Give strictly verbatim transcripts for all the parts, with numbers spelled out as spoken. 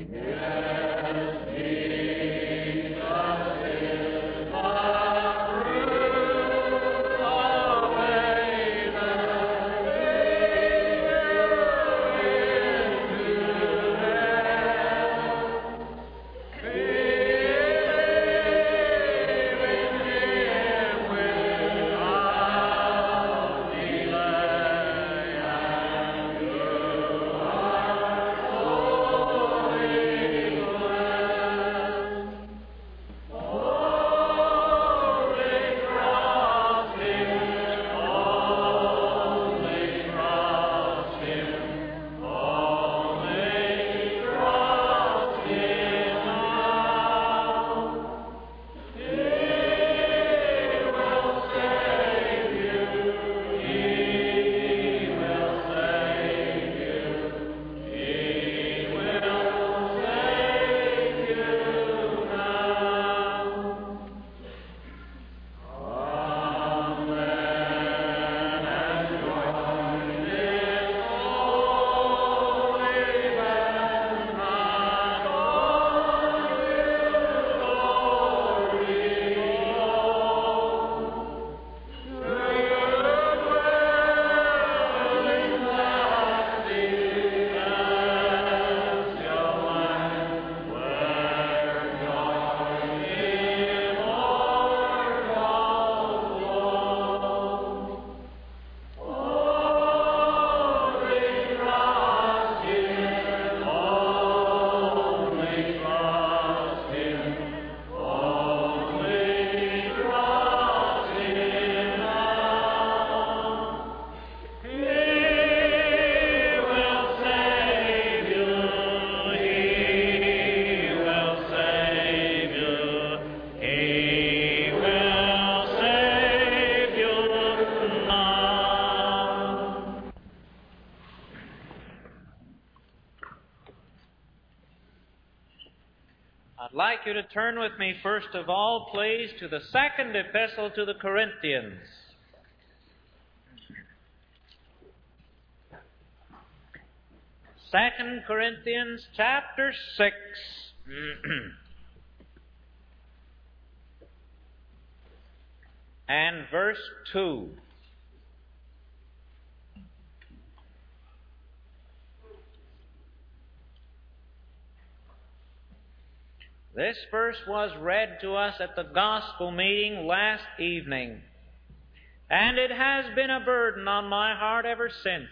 I'd like you to turn with me, first of all, please, to the second epistle to the Corinthians. Second Corinthians chapter six. and verse two. This verse was read to us at the gospel meeting last evening, and it has been a burden on my heart ever since.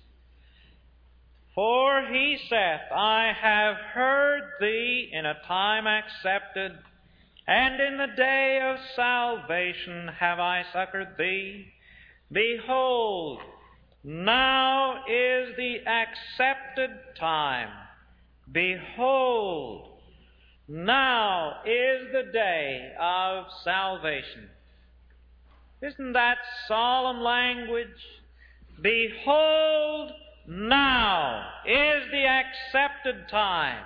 For he saith, I have heard thee in a time accepted, and in the day of salvation have I succored thee. Behold, now is the accepted time. Behold, now is the day of salvation. Isn't that solemn language? Behold, now is the accepted time.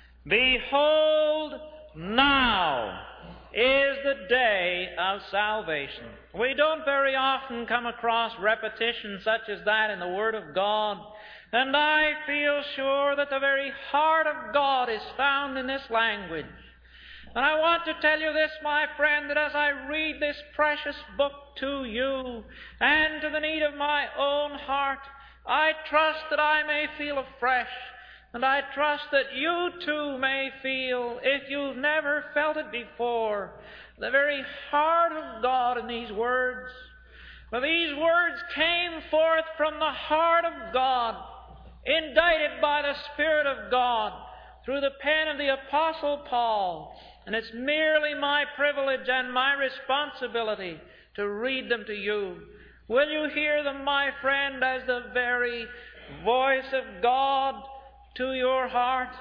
Behold, now is the day of salvation. We don't very often come across repetition such as that in the Word of God. And I feel sure that the very heart of God is found in this language. And I want to tell you this, my friend, that as I read this precious book to you and to the need of my own heart, I trust that I may feel afresh, and I trust that you too may feel, if you've never felt it before, the very heart of God in these words. For these words came forth from the heart of God, indited by the Spirit of God through the pen of the Apostle Paul. And it's merely my privilege and my responsibility to read them to you. Will you hear them, my friend, as the very voice of God to your heart?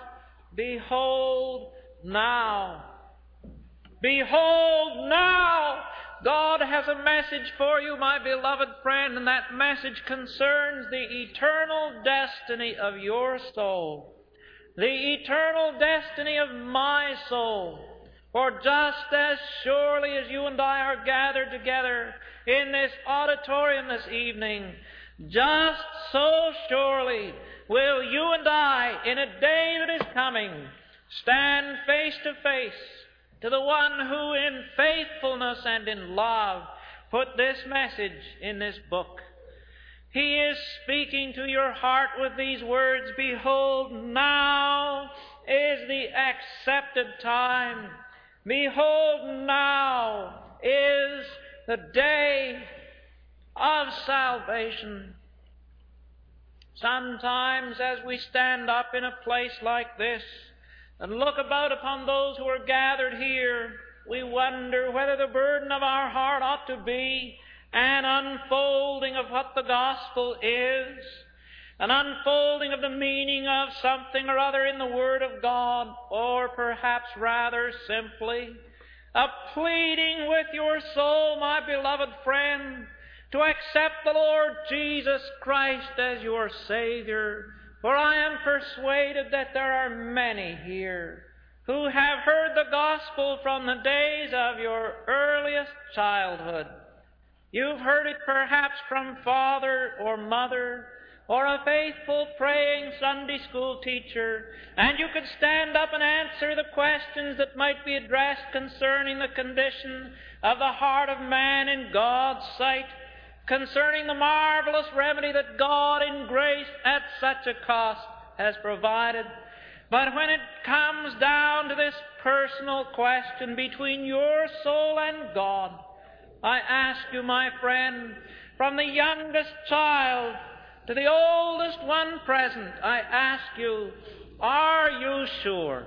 Behold now. Behold now. God has a message for you, my beloved friend, and that message concerns the eternal destiny of your soul. The eternal destiny of my soul. For just as surely as you and I are gathered together in this auditorium this evening, just so surely will you and I, in a day that is coming, stand face to face to the one who in faithfulness and in love put this message in this book. He is speaking to your heart with these words, "Behold, now is the accepted time. Behold, now is the day of salvation." Sometimes as we stand up in a place like this and look about upon those who are gathered here, we wonder whether the burden of our heart ought to be an unfolding of what the gospel is, an unfolding of the meaning of something or other in the Word of God, or perhaps rather simply a pleading with your soul, my beloved friend, to accept the Lord Jesus Christ as your Savior. For I am persuaded that there are many here who have heard the gospel from the days of your earliest childhood. You've heard it perhaps from father or mother or a faithful praying Sunday school teacher, and you could stand up and answer the questions that might be addressed concerning the condition of the heart of man in God's sight, concerning the marvelous remedy that God in grace at such a cost has provided. But when it comes down to this personal question between your soul and God, I ask you, my friend, from the youngest child to the oldest one present, I ask you, are you sure?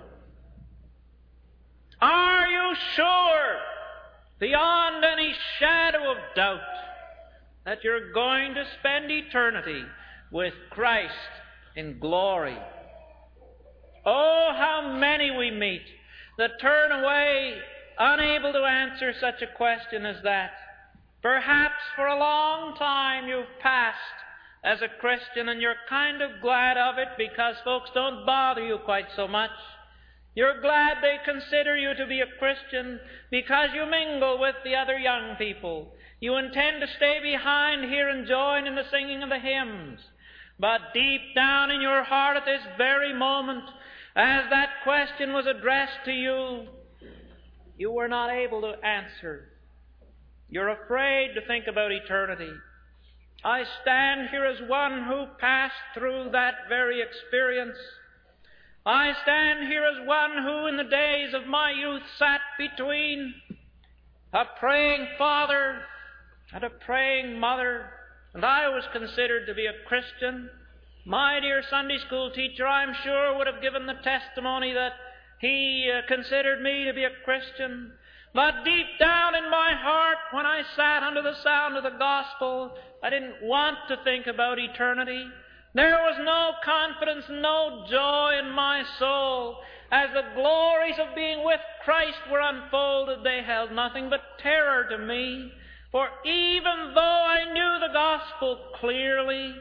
Are you sure, beyond any shadow of doubt, that you're going to spend eternity with Christ in glory? Oh, how many we meet that turn away, unable to answer such a question as that. Perhaps for a long time you've passed as a Christian, and you're kind of glad of it because folks don't bother you quite so much. You're glad they consider you to be a Christian because you mingle with the other young people. You intend to stay behind here and join in the singing of the hymns. But deep down in your heart at this very moment, as that question was addressed to you, you were not able to answer. You're afraid to think about eternity. I stand here as one who passed through that very experience. I stand here as one who in the days of my youth sat between a praying father and a praying mother, and I was considered to be a Christian. My dear Sunday school teacher, I'm sure, would have given the testimony that he uh, considered me to be a Christian. But deep down in my heart, when I sat under the sound of the gospel, I didn't want to think about eternity. There was no confidence, no joy in my soul. As the glories of being with Christ were unfolded, they held nothing but terror to me. For even though I knew the gospel clearly,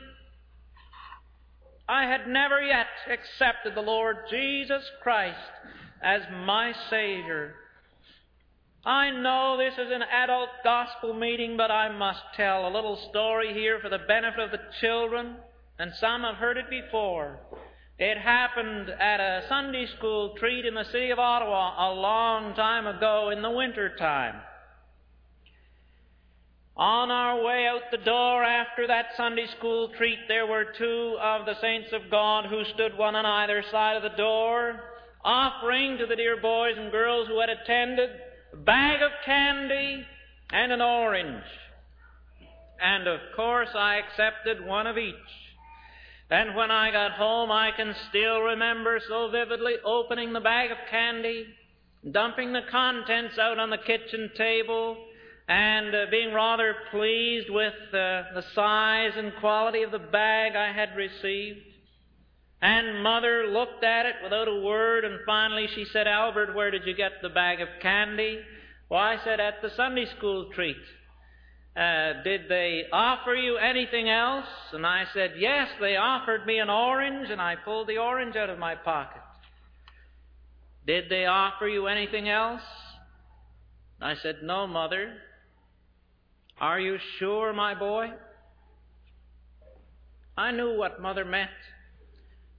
I had never yet accepted the Lord Jesus Christ as my Savior. I know this is an adult gospel meeting, but I must tell a little story here for the benefit of the children, and some have heard it before. It happened at a Sunday school treat in the city of Ottawa a long time ago in the winter time. On our way out the door after that Sunday school treat, there were two of the saints of God who stood one on either side of the door, offering to the dear boys and girls who had attended a bag of candy and an orange. And of course I accepted one of each. And when I got home, I can still remember so vividly opening the bag of candy, dumping the contents out on the kitchen table, and uh, being rather pleased with uh, the size and quality of the bag I had received. And Mother looked at it without a word, and finally she said, "Albert, where did you get the bag of candy?" Well, I said, "At the Sunday school treat." Uh, did they offer you anything else? And I said, "Yes, they offered me an orange," and I pulled the orange out of my pocket. "Did they offer you anything else?" I said, "No, Mother." "Are you sure, my boy?" I knew what Mother meant.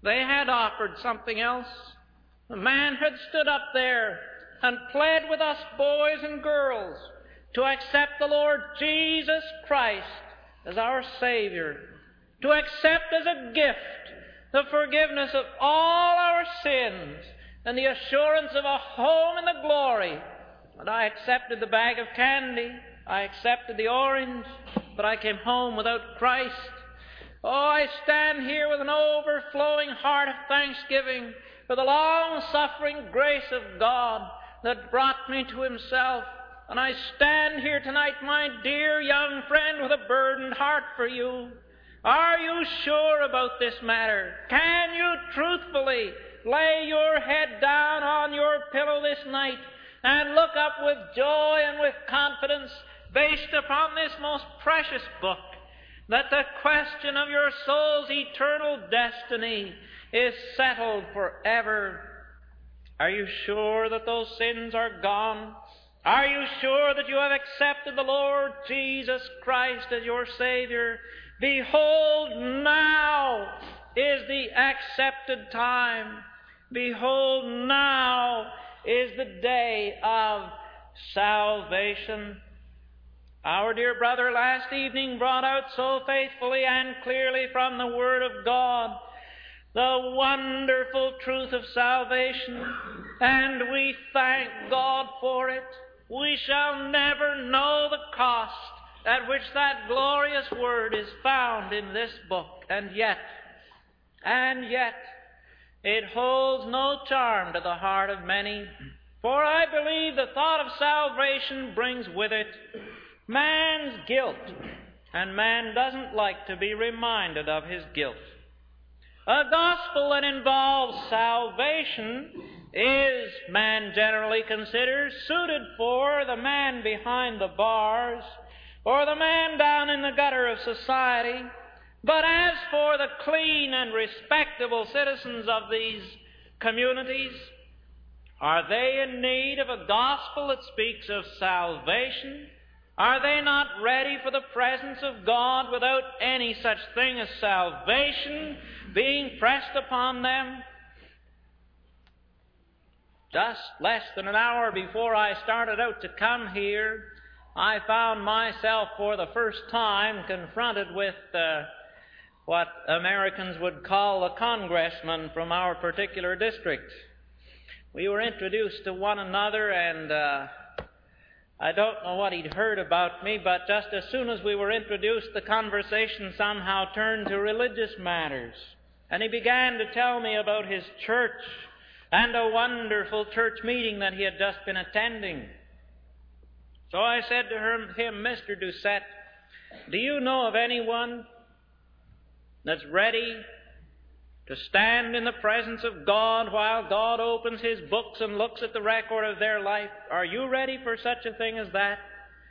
They had offered something else. The man had stood up there and pled with us boys and girls to accept the Lord Jesus Christ as our Savior, to accept as a gift the forgiveness of all our sins and the assurance of a home in the glory. And I accepted the bag of candy, I accepted the orange, but I came home without Christ. Oh, I stand here with an overflowing heart of thanksgiving for the long-suffering grace of God that brought me to Himself. And I stand here tonight, my dear young friend, with a burdened heart for you. Are you sure about this matter? Can you truthfully lay your head down on your pillow this night and look up with joy and with confidence, based upon this most precious book, that the question of your soul's eternal destiny is settled forever? Are you sure that those sins are gone? Are you sure that you have accepted the Lord Jesus Christ as your Savior? Behold, now is the accepted time. Behold, now is the day of salvation. Our dear brother last evening brought out so faithfully and clearly from the Word of God the wonderful truth of salvation, and we thank God for it. We shall never know the cost at which that glorious Word is found in this book, and yet, and yet, it holds no charm to the heart of many, for I believe the thought of salvation brings with it man's guilt, and man doesn't like to be reminded of his guilt. A gospel that involves salvation is, man generally considers, suited for the man behind the bars or the man down in the gutter of society. But as for the clean and respectable citizens of these communities, are they in need of a gospel that speaks of salvation? Are they not ready for the presence of God without any such thing as salvation being pressed upon them? Just less than an hour before I started out to come here, I found myself for the first time confronted with uh, what Americans would call a congressman from our particular district. We were introduced to one another, and uh, I don't know what he'd heard about me, but just as soon as we were introduced, the conversation somehow turned to religious matters. And he began to tell me about his church and a wonderful church meeting that he had just been attending. So I said to him, Mister Doucette, do you know of anyone that's ready to stand in the presence of God while God opens His books and looks at the record of their life? Are you ready for such a thing as that?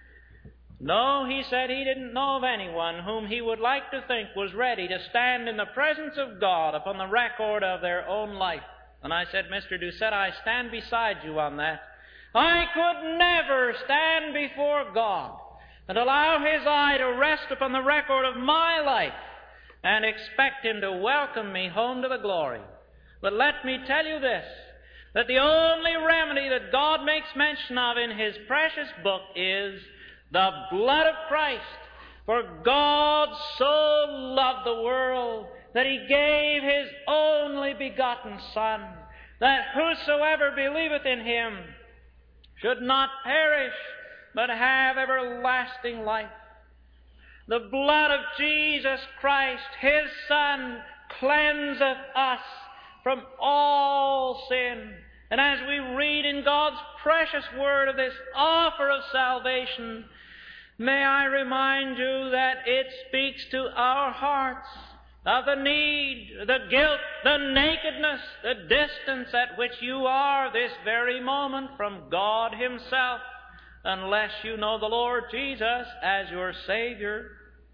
No, he said he didn't know of anyone whom he would like to think was ready to stand in the presence of God upon the record of their own life. And I said, Mister Doucette, I stand beside you on that. I could never stand before God and allow His eye to rest upon the record of my life and expect Him to welcome me home to the glory. But let me tell you this, that the only remedy that God makes mention of in His precious book is the blood of Christ. For God so loved the world that He gave His only begotten Son, that whosoever believeth in Him should not perish, but have everlasting life. The blood of Jesus Christ, His Son, cleanseth us from all sin. And as we read in God's precious Word of this offer of salvation, may I remind you that it speaks to our hearts of the need, the guilt, the nakedness, the distance at which you are this very moment from God Himself, unless you know the Lord Jesus as your Savior.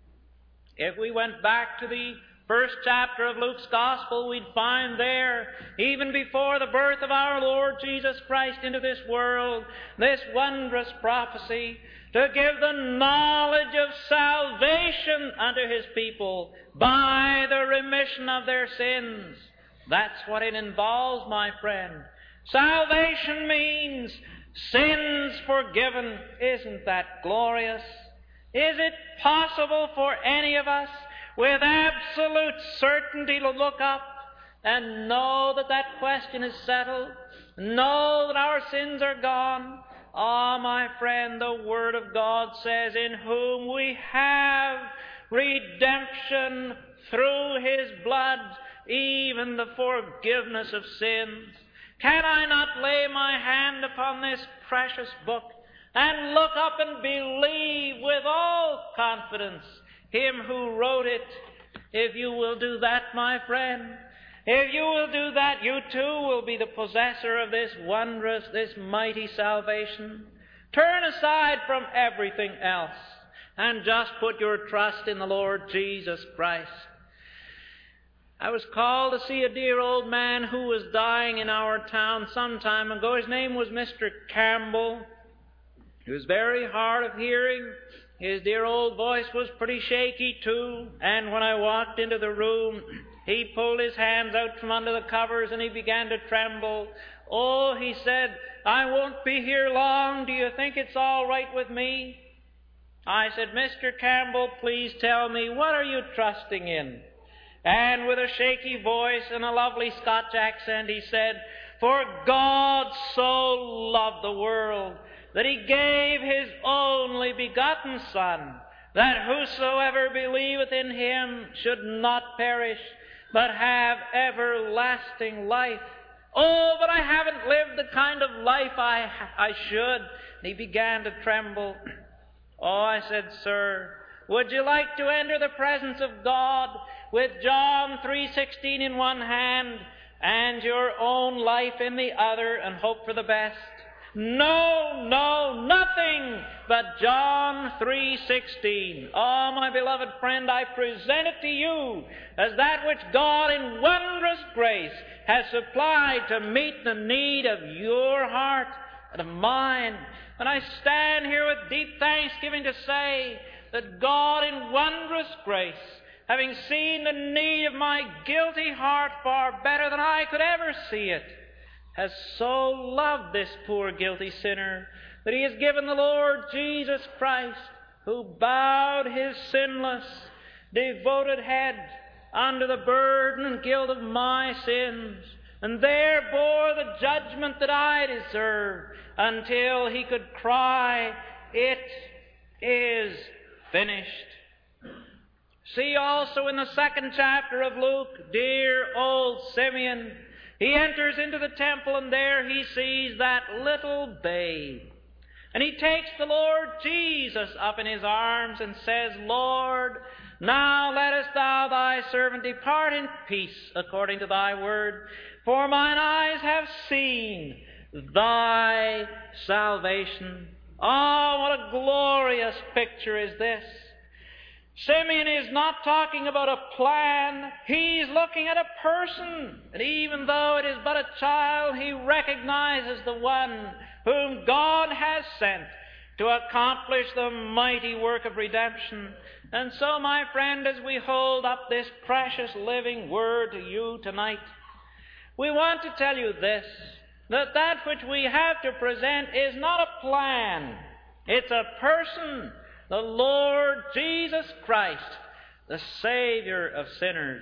If we went back to the first chapter of Luke's Gospel, we'd find there, even before the birth of our Lord Jesus Christ into this world, this wondrous prophecy to give the knowledge of salvation unto His people by the remission of their sins. That's what it involves, my friend. Salvation means sins forgiven. Isn't that glorious? Is it possible for any of us with absolute certainty to look up and know that that question is settled? Know that our sins are gone? Ah, my friend, the Word of God says, in whom we have redemption through His blood, even the forgiveness of sins. Can I not lay my hand upon this precious book and look up and believe with all confidence Him who wrote it? If you will do that, my friend, if you will do that, you too will be the possessor of this wondrous, this mighty salvation. Turn aside from everything else and just put your trust in the Lord Jesus Christ. I was called to see a dear old man who was dying in our town some time ago. His name was Mister Campbell. He was very hard of hearing. His dear old voice was pretty shaky too. And when I walked into the room, he pulled his hands out from under the covers and he began to tremble. Oh, he said, I won't be here long. Do you think it's all right with me? I said, Mister Campbell, please tell me, what are you trusting in? And with a shaky voice and a lovely Scotch accent, he said, For God so loved the world that He gave His only begotten Son, that whosoever believeth in Him should not perish, but have everlasting life. Oh, but I haven't lived the kind of life I, I should. And he began to tremble. Oh, I said, Sir, would you like to enter the presence of God with John three sixteen in one hand and your own life in the other and hope for the best? No, no, nothing but John three sixteen. Oh, my beloved friend, I present it to you as that which God in wondrous grace has supplied to meet the need of your heart and of mine. And I stand here with deep thanksgiving to say that God in wondrous grace, having seen the need of my guilty heart far better than I could ever see it, has so loved this poor guilty sinner that He has given the Lord Jesus Christ, who bowed His sinless, devoted head under the burden and guilt of my sins, and there bore the judgment that I deserved until He could cry, It is finished. See also in the second chapter of Luke, dear old Simeon. He enters into the temple, and there he sees that little babe. And he takes the Lord Jesus up in his arms and says, Lord, now lettest thou thy servant depart in peace according to thy word, for mine eyes have seen thy salvation. Oh, what a glorious picture is this. Simeon is not talking about a plan. He's looking at a person. And even though it is but a child, he recognizes the one whom God has sent to accomplish the mighty work of redemption. And so, my friend, as we hold up this precious living word to you tonight, we want to tell you this, that that which we have to present is not a plan. It's a person, the Lord Jesus Christ, the Savior of sinners.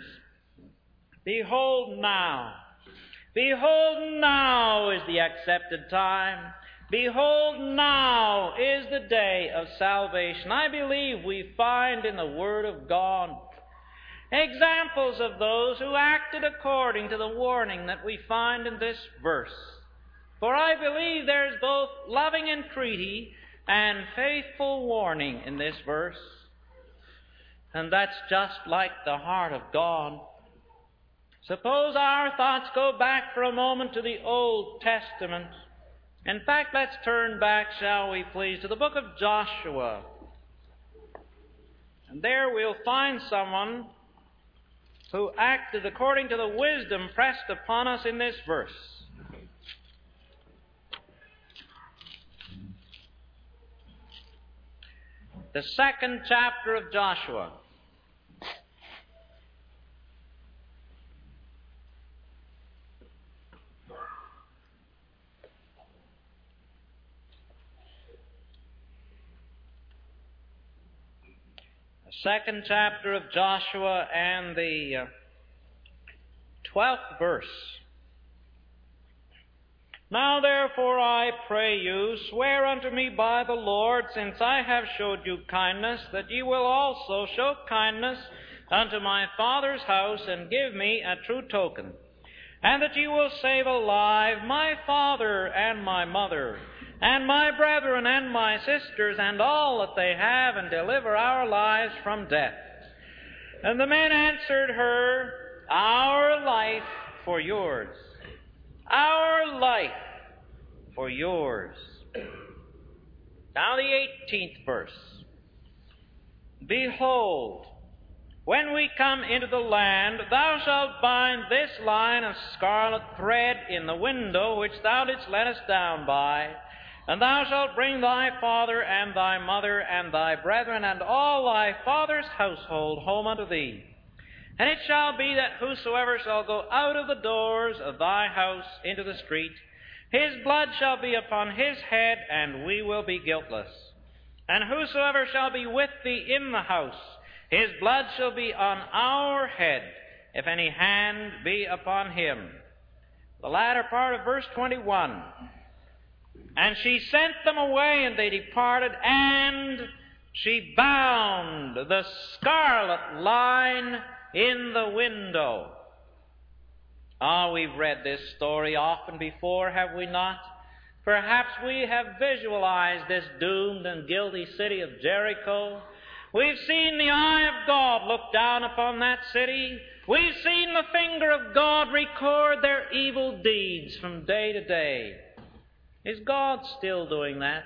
Behold now, behold now is the accepted time. Behold now is the day of salvation. I believe we find in the Word of God examples of those who acted according to the warning that we find in this verse. For I believe there is both loving entreaty and faithful warning in this verse. And that's just like the heart of God. Suppose our thoughts go back for a moment to the Old Testament. In fact, let's turn back, shall we please, to the book of Joshua. And there we'll find someone who acted according to the wisdom pressed upon us in this verse. The second chapter of Joshua. The second chapter of Joshua and the uh, twelfth verse. Now therefore I pray you, swear unto me by the Lord, since I have showed you kindness, that ye will also show kindness unto my father's house, and give me a true token, and that ye will save alive my father and my mother, and my brethren and my sisters, and all that they have, and deliver our lives from death. And the men answered her, Our life for yours. Our life for yours. Now the eighteenth verse. Behold, when we come into the land, thou shalt bind this line of scarlet thread in the window which thou didst let us down by, and thou shalt bring thy father and thy mother and thy brethren and all thy father's household home unto thee. And it shall be that whosoever shall go out of the doors of thy house into the street, his blood shall be upon his head, and we will be guiltless. And whosoever shall be with thee in the house, his blood shall be on our head, if any hand be upon him. The latter part of verse twenty-one. And she sent them away, and they departed, and she bound the scarlet line in the window. Ah, we've read this story often before, have we not? Perhaps we have visualized this doomed and guilty city of Jericho. We've seen the eye of God look down upon that city. We've seen the finger of God record their evil deeds from day to day. Is God still doing that?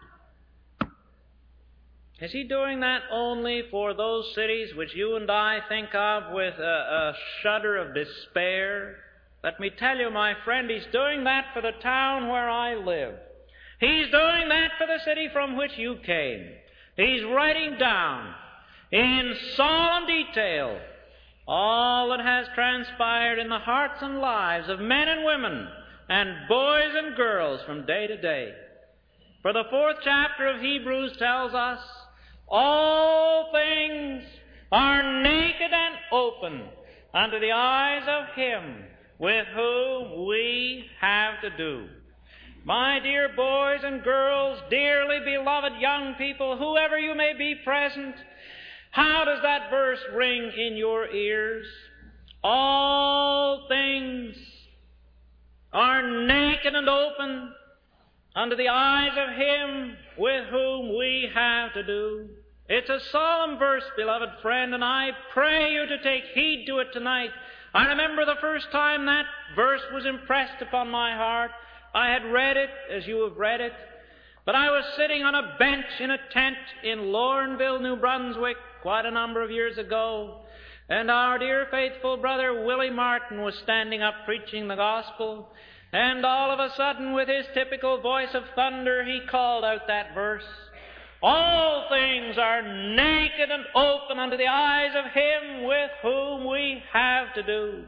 Is He doing that only for those cities which you and I think of with a, a shudder of despair? Let me tell you, my friend, He's doing that for the town where I live. He's doing that for the city from which you came. He's writing down in solemn detail all that has transpired in the hearts and lives of men and women and boys and girls from day to day. For the fourth chapter of Hebrews tells us, all things are naked and open unto the eyes of Him with whom we have to do. My dear boys and girls, dearly beloved young people, whoever you may be present, how does that verse ring in your ears? All things are naked and open unto the eyes of Him with whom we have to do. It's a solemn verse, beloved friend, and I pray you to take heed to it tonight. I remember the first time that verse was impressed upon my heart. I had read it as you have read it, but I was sitting on a bench in a tent in Lorenville, New Brunswick, quite a number of years ago, and our dear faithful brother Willie Martin was standing up preaching the gospel, and all of a sudden, with his typical voice of thunder, he called out that verse. All things are naked and open unto the eyes of Him with whom we have to do.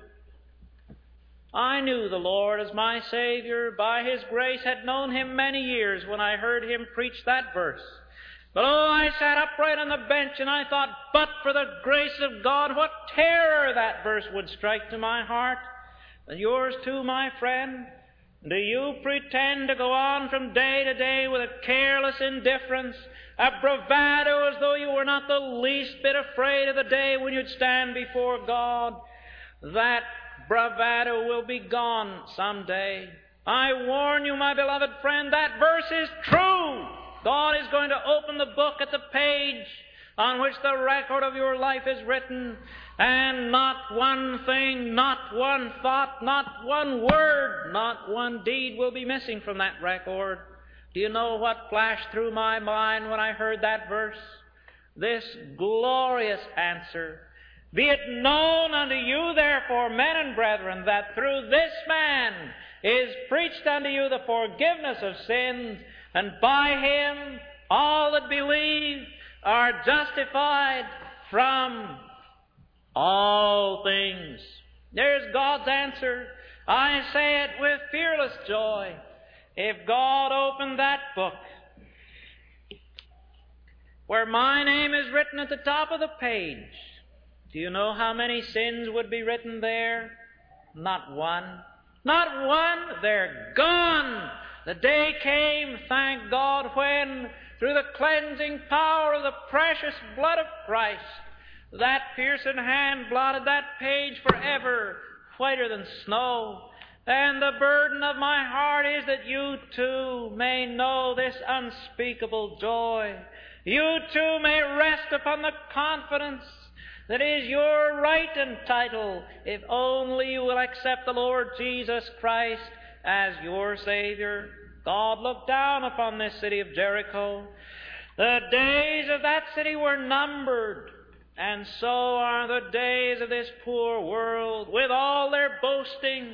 I knew the Lord as my Savior, by His grace had known Him many years when I heard Him preach that verse. But oh, I sat upright on the bench and I thought, but for the grace of God, what terror that verse would strike to my heart. And yours too, my friend. Do you pretend to go on from day to day with a careless indifference, a bravado as though you were not the least bit afraid of the day when you'd stand before God? That bravado will be gone someday. I warn you, my beloved friend, that verse is true. God is going to open the book at the page on which the record of your life is written, and not one thing, not one thought, not one word, not one deed will be missing from that record. Do you know what flashed through my mind when I heard that verse? This glorious answer. Be it known unto you, therefore, men and brethren, that through this man is preached unto you the forgiveness of sins, and by Him all that believe are justified from all things. There's God's answer. I say it with fearless joy. If God opened that book, where my name is written at the top of the page, do you know how many sins would be written there? Not one. Not one. They're gone. The day came, thank God, when, through the cleansing power of the precious blood of Christ, that piercing hand blotted that page forever, whiter than snow. And the burden of my heart is that you too may know this unspeakable joy. You too may rest upon the confidence that is your right and title, if only you will accept the Lord Jesus Christ as your Savior. God looked down upon this city of Jericho. The days of that city were numbered, and so are the days of this poor world, with all their boasting,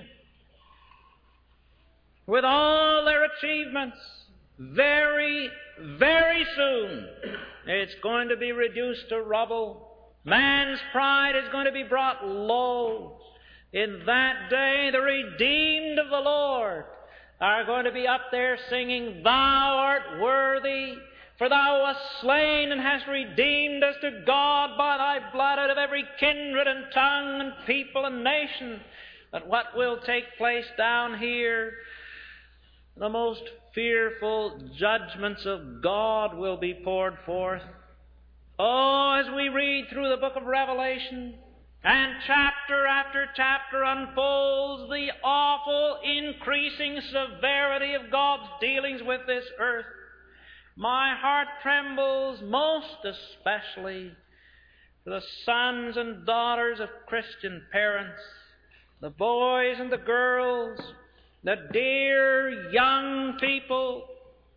with all their achievements. Very, very soon, it's going to be reduced to rubble. Man's pride is going to be brought low. In that day, the redeemed of the Lord are going to be up there singing, Thou art worthy, for Thou wast slain and hast redeemed us to God by Thy blood out of every kindred and tongue and people and nation. But what will take place down here? The most fearful judgments of God will be poured forth. Oh, as we read through the book of Revelation, and chapter after chapter unfolds the awful increasing severity of God's dealings with this earth, my heart trembles most especially for the sons and daughters of Christian parents, the boys and the girls, the dear young people.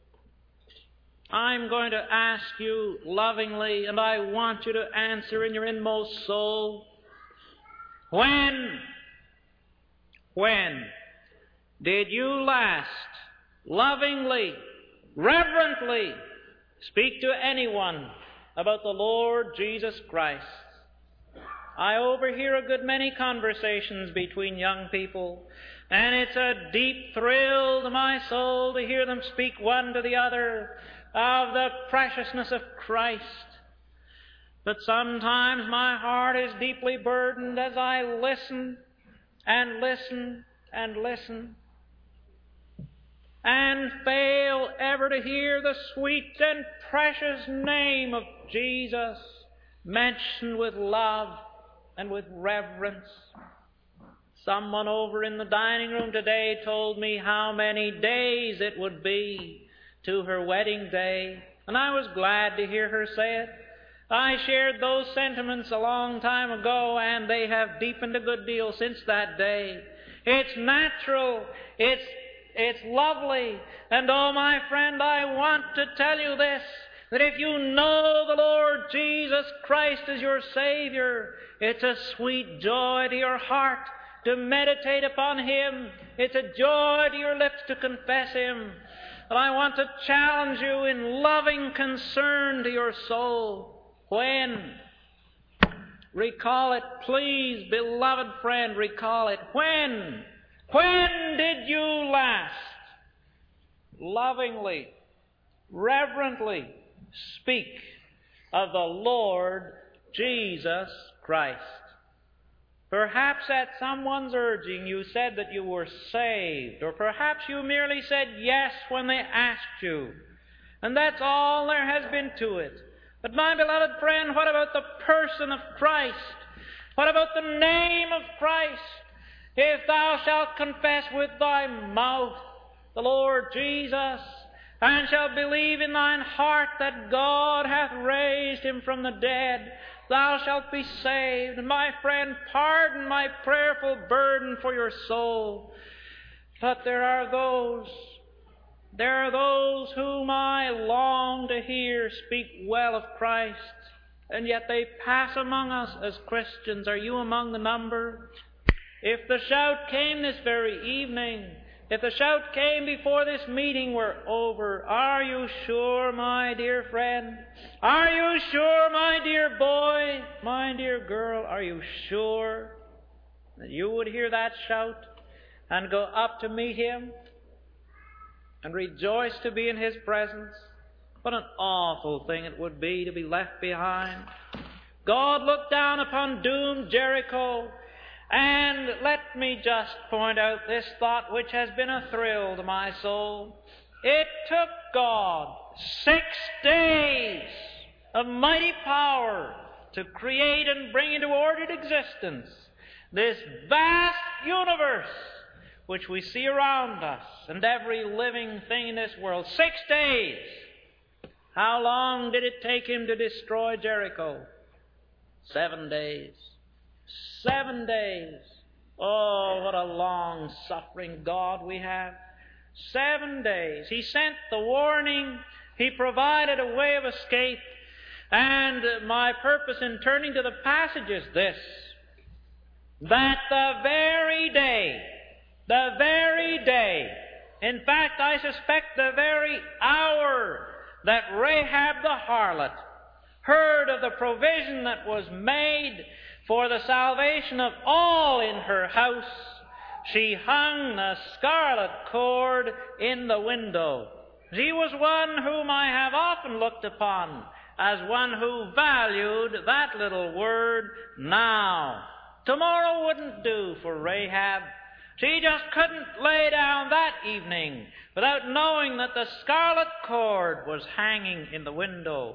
I'm going to ask you lovingly, and I want you to answer in your inmost soul, when, when did you last lovingly, reverently speak to anyone about the Lord Jesus Christ? I overhear a good many conversations between young people, and it's a deep thrill to my soul to hear them speak one to the other of the preciousness of Christ. But sometimes my heart is deeply burdened as I listen and listen and listen and fail ever to hear the sweet and precious name of Jesus mentioned with love and with reverence. Someone over in the dining room today told me how many days it would be to her wedding day, and I was glad to hear her say it. I shared those sentiments a long time ago, and they have deepened a good deal since that day. It's natural, it's, it's lovely, and oh, my friend, I want to tell you this, that if you know the Lord Jesus Christ as your Savior, it's a sweet joy to your heart to meditate upon Him. It's a joy to your lips to confess Him. And I want to challenge you in loving concern to your soul. When? Recall it, please, beloved friend, recall it. When? When did you last lovingly, reverently speak of the Lord Jesus Christ? Perhaps at someone's urging you said that you were saved, or perhaps you merely said yes when they asked you, and that's all there has been to it. But my beloved friend, what about the person of Christ? What about the name of Christ? If thou shalt confess with thy mouth the Lord Jesus, and shalt believe in thine heart that God hath raised Him from the dead, thou shalt be saved. And my friend, pardon my prayerful burden for your soul. But there are those, there are those whom I long to hear speak well of Christ, and yet they pass among us as Christians. Are you among the number? If the shout came this very evening, if the shout came before this meeting were over, are you sure, my dear friend? Are you sure, my dear boy, my dear girl, are you sure that you would hear that shout and go up to meet Him and rejoice to be in His presence? What an awful thing it would be to be left behind. God looked down upon doomed Jericho, and let me just point out this thought which has been a thrill to my soul. It took God six days of mighty power to create and bring into ordered existence this vast universe which we see around us and every living thing in this world. Six days. How long did it take him to destroy Jericho? Seven days. Seven days. Oh, what a long-suffering God we have. Seven days. He sent the warning. He provided a way of escape. And my purpose in turning to the passage is this: that the very day, the very day, in fact, I suspect the very hour that Rahab the harlot heard of the provision that was made for the salvation of all in her house, she hung the scarlet cord in the window. She was one whom I have often looked upon as one who valued that little word, now. Tomorrow wouldn't do for Rahab. She just couldn't lay down that evening without knowing that the scarlet cord was hanging in the window.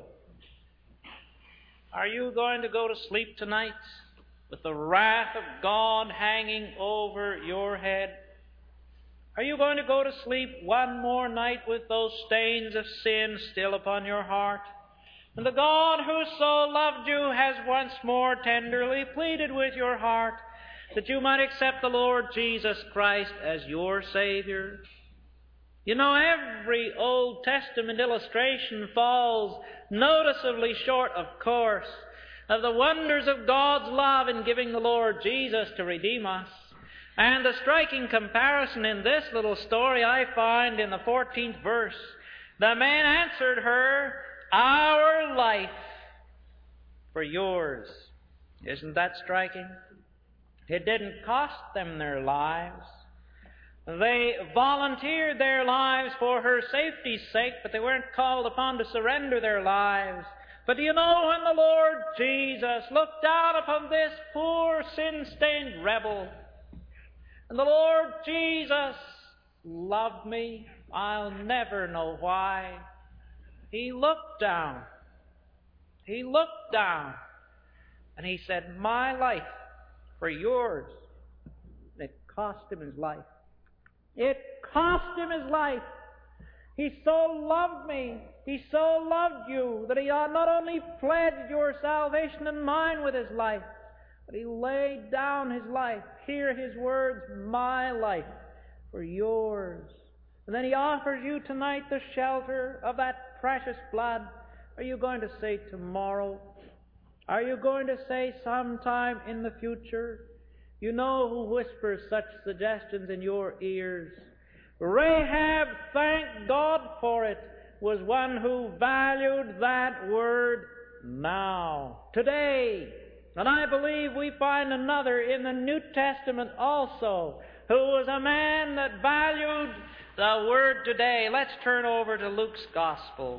Are you going to go to sleep tonight with the wrath of God hanging over your head? Are you going to go to sleep one more night with those stains of sin still upon your heart? And the God who so loved you has once more tenderly pleaded with your heart that you might accept the Lord Jesus Christ as your Savior. You know, every Old Testament illustration falls noticeably short, of course, of the wonders of God's love in giving the Lord Jesus to redeem us. And the striking comparison in this little story I find in the fourteenth verse. The man answered her, "Our life for yours." Isn't that striking? It didn't cost them their lives. They volunteered their lives for her safety's sake, but they weren't called upon to surrender their lives. But do you know, when the Lord Jesus looked down upon this poor sin-stained rebel, and the Lord Jesus loved me, I'll never know why, He looked down. He looked down, and He said, "My life for yours." It cost Him His life. It cost Him His life. He so loved me, He so loved you, that He not only pledged your salvation and mine with His life, but He laid down His life. Hear His words, "My life for yours." And then He offers you tonight the shelter of that precious blood. Are you going to say tomorrow? Are you going to say sometime in the future? You know who whispers such suggestions in your ears. Rahab, thank God for it, was one who valued that word, now, today. And I believe we find another in the New Testament also, who was a man that valued the word today. Let's turn over to Luke's Gospel.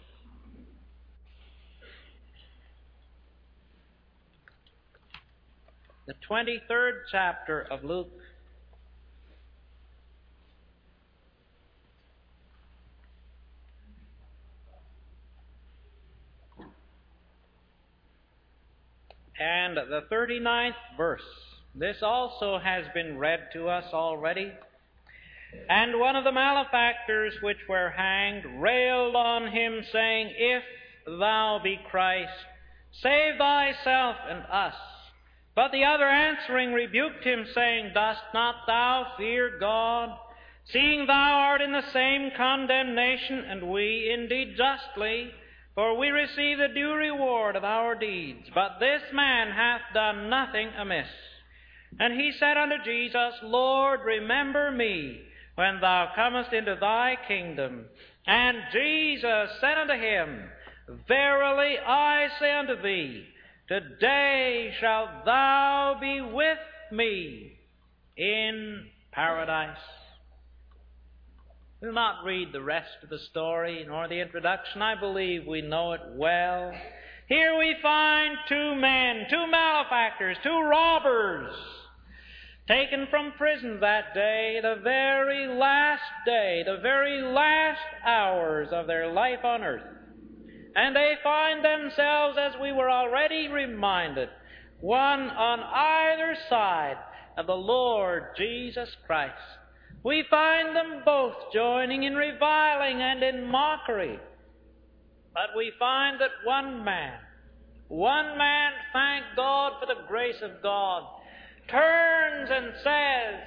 The twenty-third chapter of Luke. And the thirty-ninth verse. This also has been read to us already. "And one of the malefactors which were hanged railed on him, saying, If thou be Christ, save thyself and us. But the other answering rebuked him, saying, Dost not thou fear God, seeing thou art in the same condemnation, and we indeed justly? For we receive the due reward of our deeds. But this man hath done nothing amiss. And he said unto Jesus, Lord, remember me when thou comest into thy kingdom. And Jesus said unto him, Verily I say unto thee, today shalt thou be with me in paradise." We'll not read the rest of the story nor the introduction. I believe we know it well. Here we find two men, two malefactors, two robbers, taken from prison that day, the very last day, the very last hours of their life on earth. And they find themselves, as we were already reminded, one on either side of the Lord Jesus Christ. We find them both joining in reviling and in mockery. But we find that one man, one man, thank God for the grace of God, turns and says,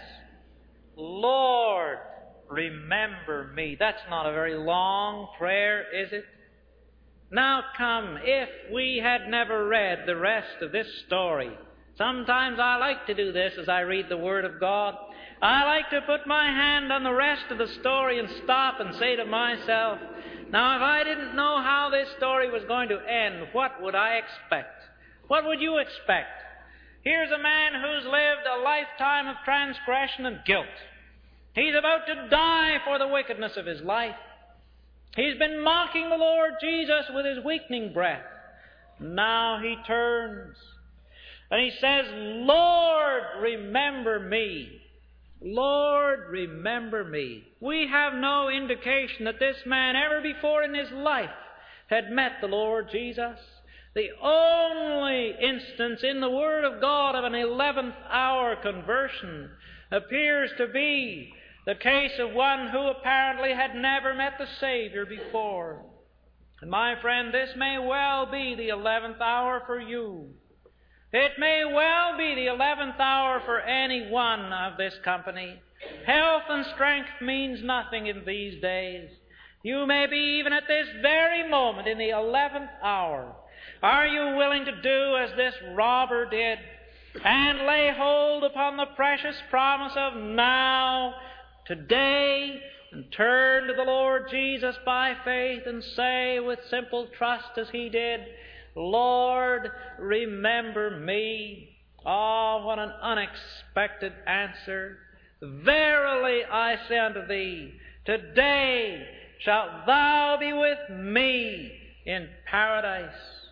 Lord, remember me. That's not a very long prayer, is it? Now come, if we had never read the rest of this story, sometimes I like to do this as I read the Word of God. I like to put my hand on the rest of the story and stop and say to myself, now if I didn't know how this story was going to end, what would I expect? What would you expect? Here's a man who's lived a lifetime of transgression and guilt. He's about to die for the wickedness of his life. He's been mocking the Lord Jesus with his weakening breath. Now he turns and he says, Lord, remember me. Lord, remember me. We have no indication that this man ever before in his life had met the Lord Jesus. The only instance in the Word of God of an eleventh hour conversion appears to be the case of one who apparently had never met the Savior before. And my friend, this may well be the eleventh hour for you. It may well be the eleventh hour for any one of this company. Health and strength means nothing in these days. You may be even at this very moment in the eleventh hour. Are you willing to do as this robber did and lay hold upon the precious promise of now, today, and turn to the Lord Jesus by faith and say with simple trust as he did, Lord, remember me. Oh, what an unexpected answer. Verily I say unto thee, today shalt thou be with me in paradise.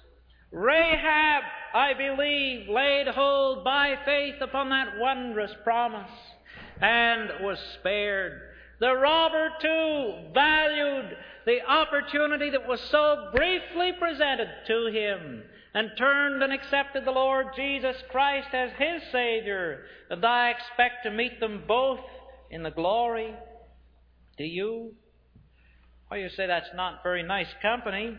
Rahab, I believe, laid hold by faith upon that wondrous promise and was spared. The robber, too, valued the opportunity that was so briefly presented to him and turned and accepted the Lord Jesus Christ as his Savior. And I expect to meet them both in the glory. Do you? Well, you say that's not very nice company.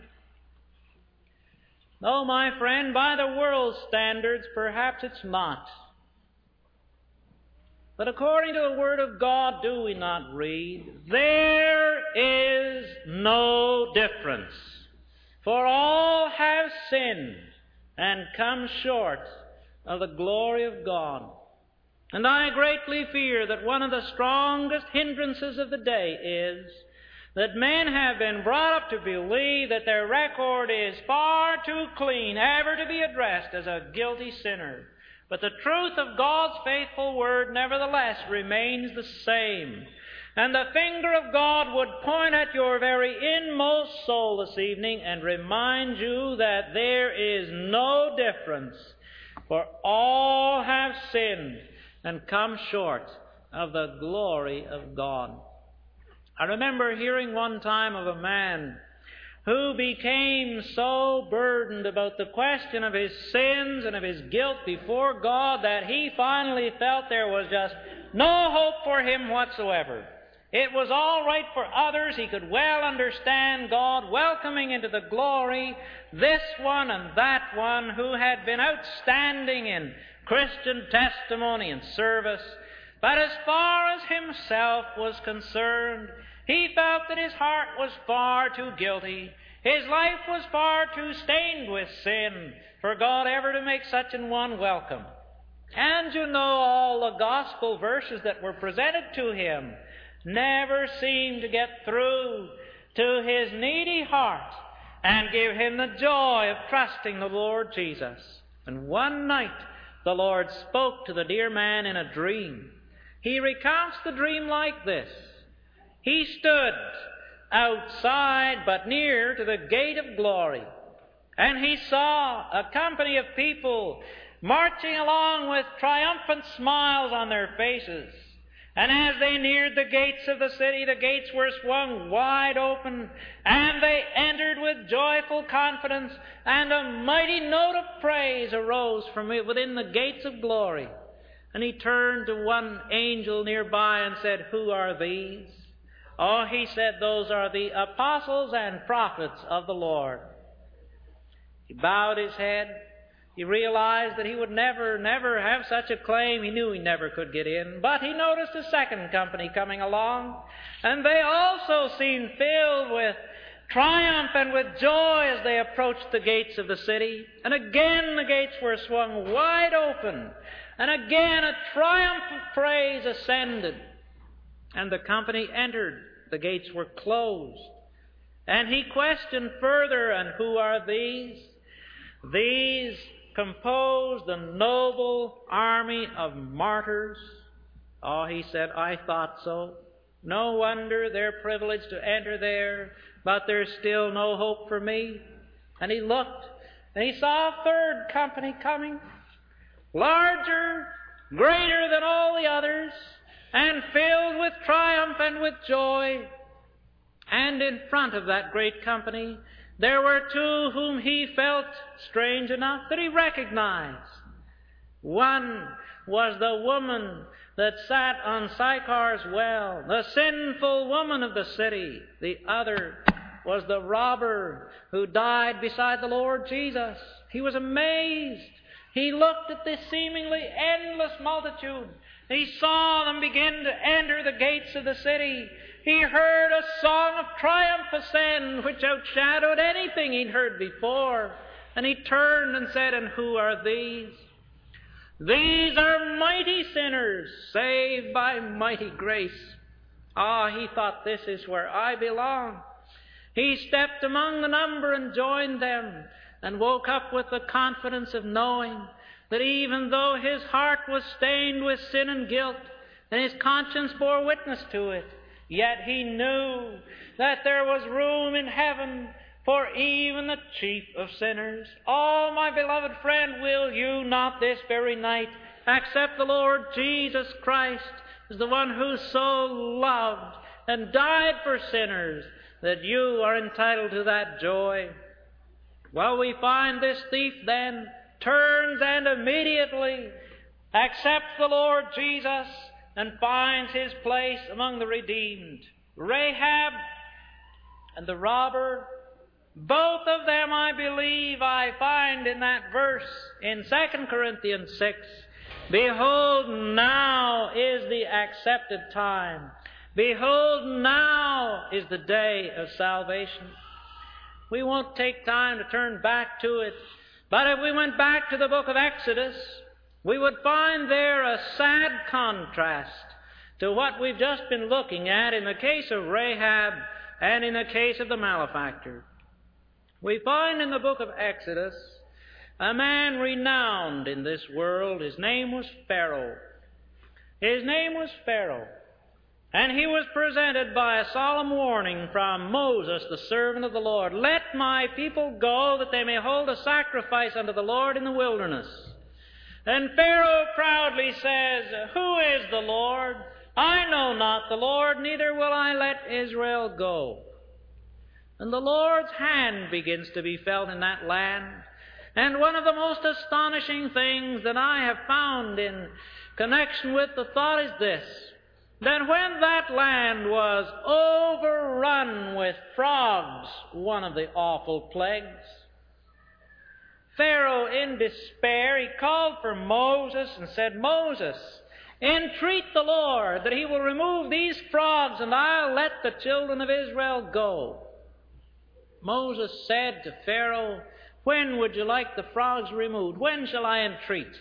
No, my friend, by the world's standards, perhaps it's not. But according to the Word of God, do we not read, there is no difference, for all have sinned and come short of the glory of God. And I greatly fear that one of the strongest hindrances of the day is that men have been brought up to believe that their record is far too clean ever to be addressed as a guilty sinner. But the truth of God's faithful Word nevertheless remains the same. And the finger of God would point at your very inmost soul this evening and remind you that there is no difference, for all have sinned and come short of the glory of God. I remember hearing one time of a man who became so burdened about the question of his sins and of his guilt before God that he finally felt there was just no hope for him whatsoever. It was all right for others. He could well understand God welcoming into the glory this one and that one who had been outstanding in Christian testimony and service. But as far as himself was concerned, he felt that his heart was far too guilty. His life was far too stained with sin for God ever to make such an one welcome. And you know, all the gospel verses that were presented to him never seemed to get through to his needy heart and give him the joy of trusting the Lord Jesus. And one night the Lord spoke to the dear man in a dream. He recounts the dream like this. he stood outside but near to the gate of glory, and he saw a company of people marching along with triumphant smiles on their faces. And as they neared the gates of the city, the gates were swung wide open, and they entered with joyful confidence, and a mighty note of praise arose from within the gates of glory. And he turned to one angel nearby and said, "Who are these?" Oh, he said, "Those are the apostles and prophets of the Lord." He bowed his head. He realized that he would never, never have such a claim. He knew he never could get in. But he noticed a second company coming along, and they also seemed filled with triumph and with joy as they approached the gates of the city. And again the gates were swung wide open, and again a triumph of praise ascended. And the company entered. The gates were closed. And he questioned further, "And who are these?" These compose the noble army of martyrs. Oh, he said, "I thought so. No wonder they're privileged to enter there, but there's still no hope for me." And he looked, and he saw a third company coming, larger, greater than all the others, and filled with triumph and with joy. And in front of that great company, there were two whom he felt, strange enough, that he recognized. One was the woman that sat on Sychar's well, the sinful woman of the city. The other was the robber who died beside the Lord Jesus. He was amazed. He looked at this seemingly endless multitude. He saw them begin to enter the gates of the city. He heard a song of triumph ascend, which outshadowed anything he'd heard before. And he turned and said, "And who are these?" "These are mighty sinners, saved by mighty grace." Ah, he thought, "This is where I belong." He stepped among the number and joined them, and woke up with the confidence of knowing that even though his heart was stained with sin and guilt, and his conscience bore witness to it, yet he knew that there was room in heaven for even the chief of sinners. Oh, my beloved friend, will you not this very night accept the Lord Jesus Christ as the one who so loved and died for sinners that you are entitled to that joy? Well, we find this thief then turns and immediately accepts the Lord Jesus and finds his place among the redeemed. Rahab and the robber, both of them, I believe, I find in that verse in Second Corinthians six. Behold, now is the accepted time. Behold, now is the day of salvation. We won't take time to turn back to it, but if we went back to the book of Exodus, we would find there a sad contrast to what we've just been looking at in the case of Rahab and in the case of the malefactor. We find in the book of Exodus a man renowned in this world. His name was Pharaoh. His name was Pharaoh. And he was presented by a solemn warning from Moses, the servant of the Lord. "Let my people go, that they may hold a sacrifice unto the Lord in the wilderness." And Pharaoh proudly says, "Who is the Lord? I know not the Lord, neither will I let Israel go." And the Lord's hand begins to be felt in that land. And one of the most astonishing things that I have found in connection with the thought is this, that when that land was overrun with frogs, one of the awful plagues, Pharaoh, in despair, he called for Moses and said, "Moses, entreat the Lord that he will remove these frogs, and I'll let the children of Israel go." Moses said to Pharaoh, "When would you like the frogs removed? When shall I entreat?"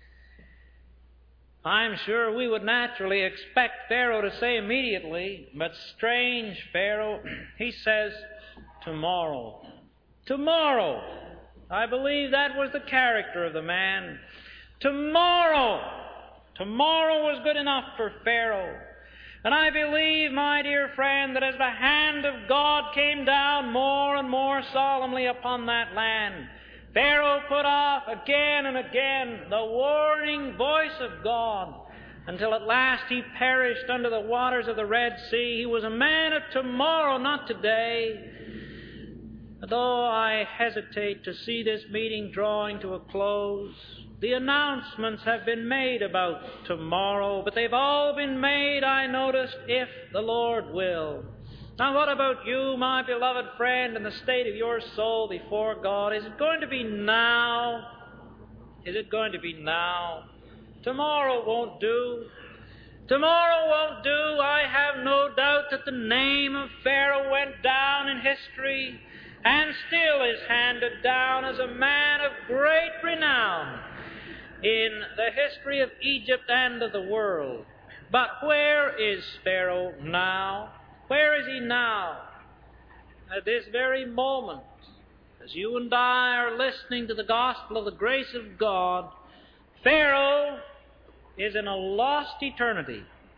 I'm sure we would naturally expect Pharaoh to say immediately, but strange Pharaoh, he says, "Tomorrow." Tomorrow. I believe that was the character of the man. Tomorrow. Tomorrow was good enough for Pharaoh. And I believe, my dear friend, that as the hand of God came down more and more solemnly upon that land, Pharaoh put off again and again the warning voice of God, until at last he perished under the waters of the Red Sea. He was a man of tomorrow, not today. Though I hesitate to see this meeting drawing to a close, the announcements have been made about tomorrow, but they've all been made, I noticed, if the Lord will. Now, what about you, my beloved friend, and the state of your soul before God? Is it going to be now? Is it going to be now? Tomorrow won't do. Tomorrow won't do. I have no doubt that the name of Pharaoh went down in history and still is handed down as a man of great renown in the history of Egypt and of the world. But where is Pharaoh now? Where is he now? At this very moment, as you and I are listening to the gospel of the grace of God, Pharaoh is in a lost eternity.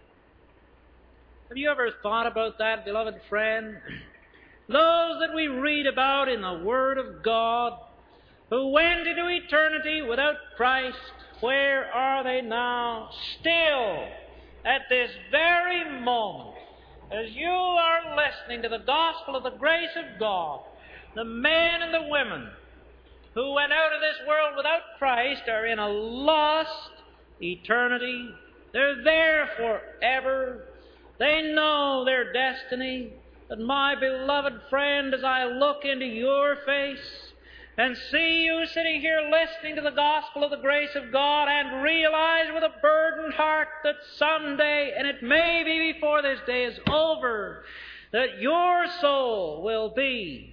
Have you ever thought about that, beloved friend? Those that we read about in the Word of God, who went into eternity without Christ, where are they now? Still, at this very moment, as you are listening to the gospel of the grace of God, the men and the women who went out of this world without Christ are in a lost eternity. They're there forever. They know their destiny. But my beloved friend, as I look into your face and see you sitting here listening to the gospel of the grace of God and realize with a burdened heart that someday, and it may be before this day is over, that your soul will be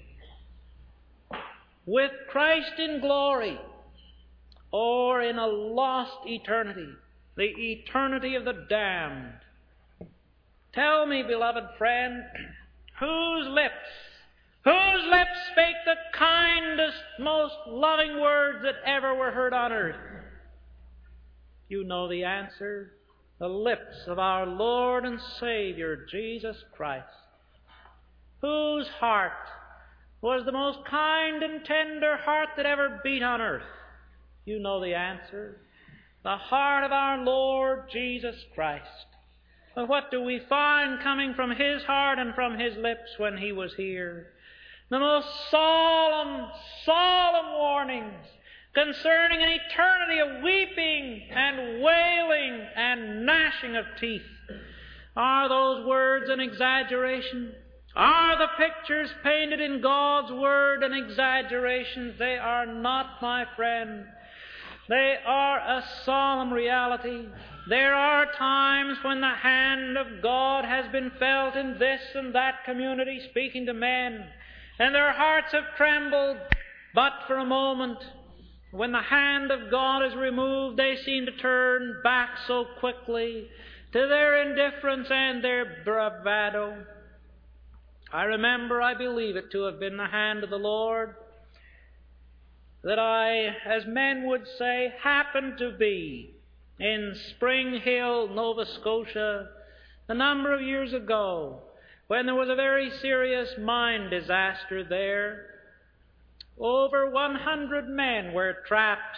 with Christ in glory or in a lost eternity, the eternity of the damned. Tell me, beloved friend, whose lips, whose lips spake the kindest, most loving words that ever were heard on earth? You know the answer. The lips of our Lord and Savior, Jesus Christ. Whose heart was the most kind and tender heart that ever beat on earth? You know the answer. The heart of our Lord Jesus Christ. But what do we find coming from His heart and from His lips when He was here? The most solemn, solemn warnings concerning an eternity of weeping and wailing and gnashing of teeth. Are those words an exaggeration? Are the pictures painted in God's Word an exaggeration? They are not, my friend. They are a solemn reality. There are times when the hand of God has been felt in this and that community, speaking to men, and their hearts have trembled. But for a moment, when the hand of God is removed, they seem to turn back so quickly to their indifference and their bravado. I remember, I believe it to have been the hand of the Lord, that I, as men would say, happened to be in Spring Hill, Nova Scotia, a number of years ago, when there was a very serious mine disaster there. Over one hundred men were trapped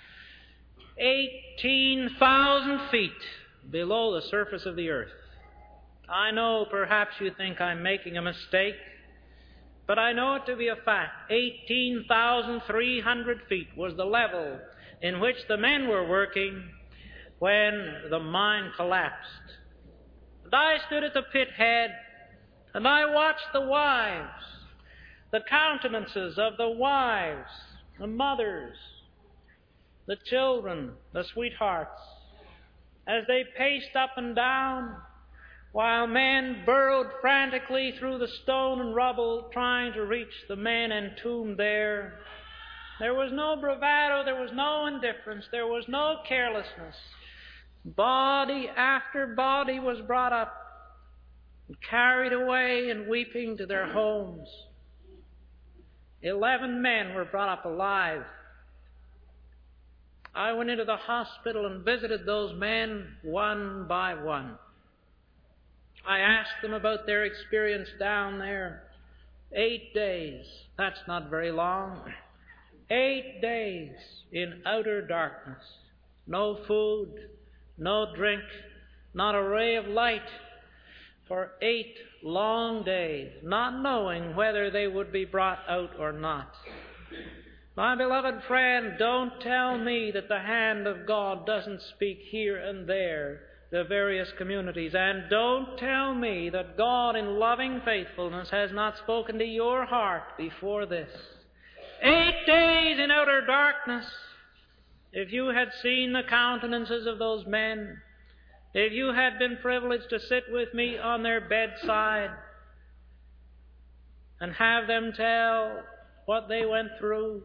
eighteen thousand feet below the surface of the earth. I know perhaps you think I'm making a mistake, but I know it to be a fact. eighteen thousand three hundred feet was the level in which the men were working when the mine collapsed. And I stood at the pit head, and I watched the wives, the countenances of the wives, the mothers, the children, the sweethearts, as they paced up and down, while men burrowed frantically through the stone and rubble, trying to reach the men entombed there. There was no bravado, there was no indifference, there was no carelessness. Body after body was brought up and carried away and weeping to their homes. Eleven men were brought up alive. I went into the hospital and visited those men one by one. I asked them about their experience down there. Eight days. That's not very long. Eight days in outer darkness. No food, no drink, not a ray of light for eight long days, not knowing whether they would be brought out or not. My beloved friend, don't tell me that the hand of God doesn't speak here and there to various communities. And don't tell me that God in loving faithfulness has not spoken to your heart before this. Eight days in outer darkness. If you had seen the countenances of those men, if you had been privileged to sit with me on their bedside and have them tell what they went through,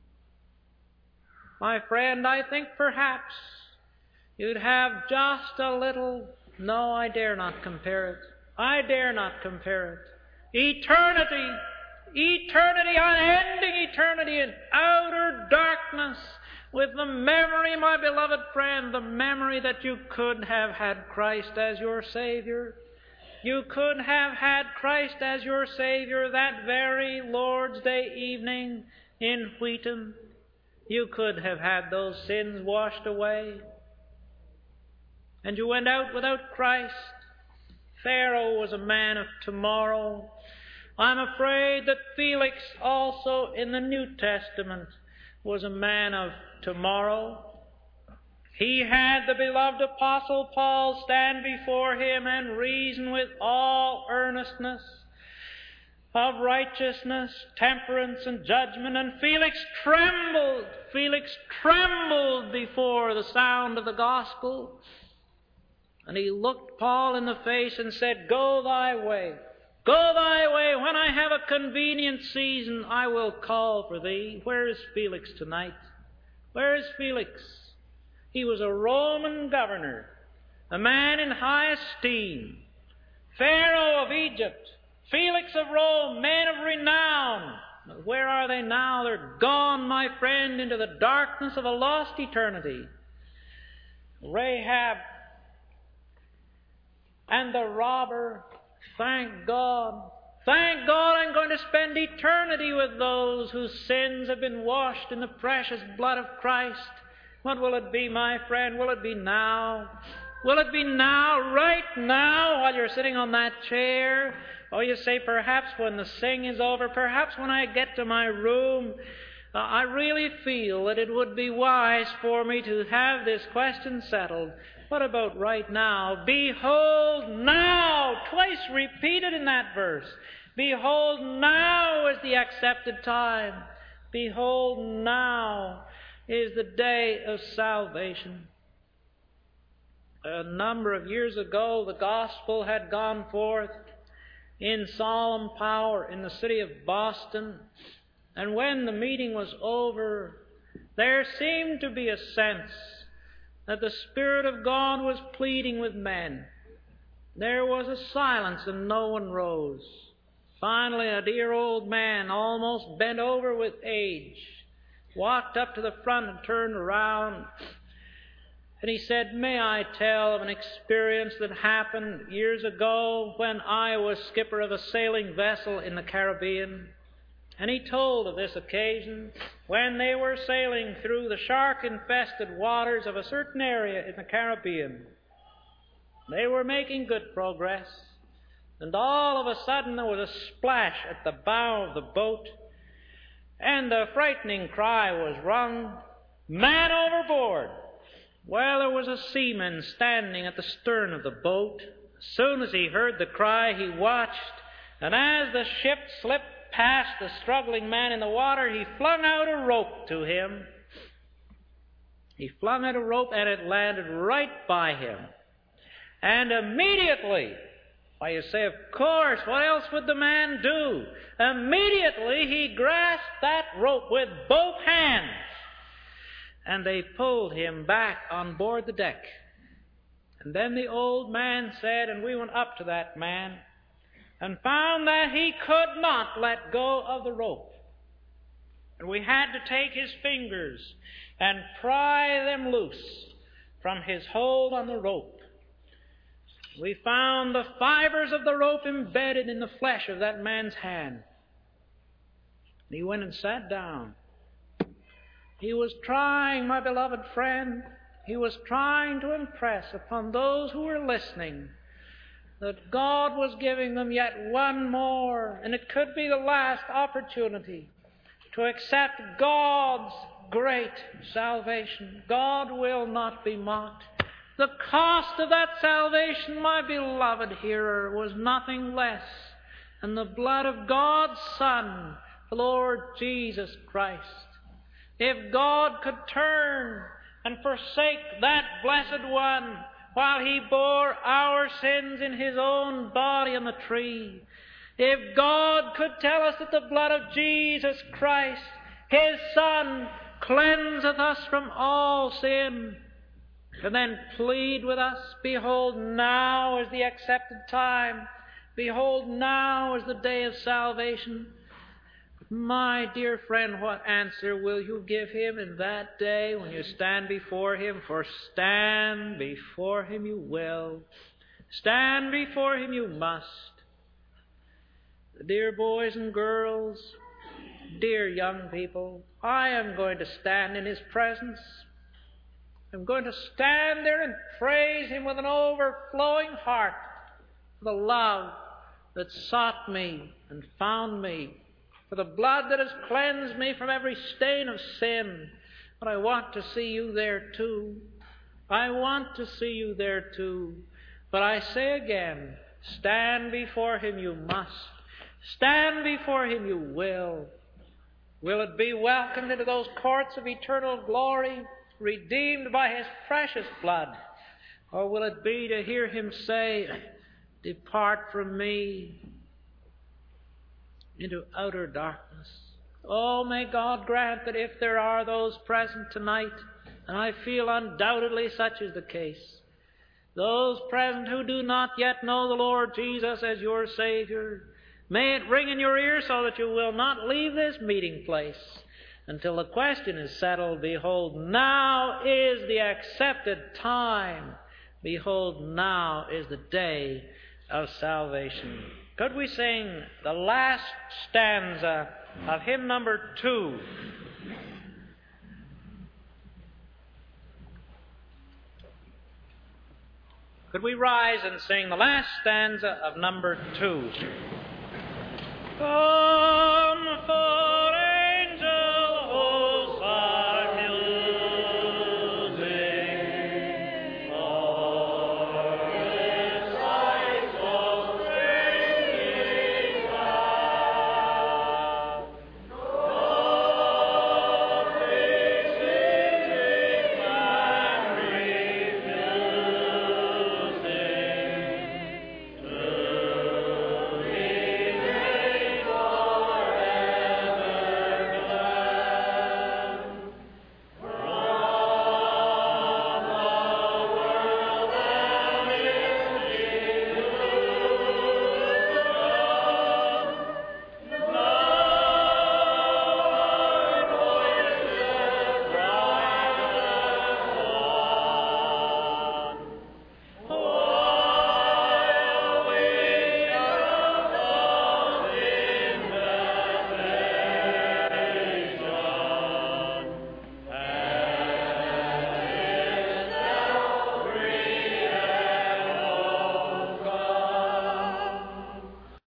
my friend, I think perhaps you'd have just a little... No, I dare not compare it. I dare not compare it. Eternity, eternity, unending eternity in outer darkness, with the memory, my beloved friend, the memory that you could have had Christ as your Savior. You could have had Christ as your Savior that very Lord's Day evening in Wheaton. You could have had those sins washed away. And you went out without Christ. Pharaoh was a man of tomorrow. I'm afraid that Felix also in the New Testament was a man of tomorrow. He had the beloved Apostle Paul stand before him and reason with all earnestness of righteousness, temperance, and judgment. And Felix trembled. Felix trembled before the sound of the gospel. And he looked Paul in the face and said, "Go thy way. Go thy way. When I have a convenient season, I will call for thee." Where is Felix tonight? Where is Felix? He was a Roman governor, a man in high esteem, Pharaoh of Egypt, Felix of Rome, men of renown. Where are they now? They're gone, my friend, into the darkness of a lost eternity. Rahab and the robber, thank God. Thank God I'm going to spend eternity with those whose sins have been washed in the precious blood of Christ. What will it be, my friend? Will it be now? Will it be now, right now, while you're sitting on that chair? Oh, you say, perhaps when the sing is over, perhaps when I get to my room, uh, I really feel that it would be wise for me to have this question settled. What about right now? Behold now, twice repeated in that verse. Behold now is the accepted time. Behold now is the day of salvation. A number of years ago, the gospel had gone forth in solemn power in the city of Boston. And when the meeting was over, there seemed to be a sense that the Spirit of God was pleading with men. There was a silence and no one rose. Finally, a dear old man, almost bent over with age, walked up to the front and turned around. And he said, "May I tell of an experience that happened years ago when I was skipper of a sailing vessel in the Caribbean?" And he told of this occasion when they were sailing through the shark-infested waters of a certain area in the Caribbean. They were making good progress, and all of a sudden there was a splash at the bow of the boat, and the frightening cry was rung, "Man overboard!" Well, there was a seaman standing at the stern of the boat. As soon as he heard the cry, he watched, and as the ship slipped past the struggling man in the water, he flung out a rope to him. He flung out a rope, and it landed right by him. And immediately, why, you say, of course, what else would the man do? Immediately, he grasped that rope with both hands, and they pulled him back on board the deck. And then the old man said, and we went up to that man, and found that he could not let go of the rope. And we had to take his fingers and pry them loose from his hold on the rope. We found the fibers of the rope embedded in the flesh of that man's hand. He went and sat down. He was trying, my beloved friend, he was trying to impress upon those who were listening that God was giving them yet one more, and it could be the last opportunity to accept God's great salvation. God will not be mocked. The cost of that salvation, my beloved hearer, was nothing less than the blood of God's Son, the Lord Jesus Christ. If God could turn and forsake that blessed one while He bore our sins in His own body on the tree, if God could tell us that the blood of Jesus Christ, His Son, cleanseth us from all sin, and then plead with us, behold, now is the accepted time. Behold, now is the day of salvation. My dear friend, what answer will you give Him in that day when you stand before Him? For stand before Him you will. Stand before Him you must. Dear boys and girls, dear young people, I am going to stand in His presence. I'm going to stand there and praise Him with an overflowing heart for the love that sought me and found me, for the blood that has cleansed me from every stain of sin. But I want to see you there too. I want to see you there too. But I say again, stand before Him you must. Stand before Him you will. Will it be welcomed into those courts of eternal glory, redeemed by His precious blood? Or will it be to hear Him say, depart from me into outer darkness? Oh, may God grant that if there are those present tonight, and I feel undoubtedly such is the case, those present who do not yet know the Lord Jesus as your Savior, may it ring in your ear so that you will not leave this meeting place until the question is settled, behold, now is the accepted time. Behold, now is the day of salvation. Could we sing the last stanza of hymn number two? Could we rise and sing the last stanza of number two? Oh!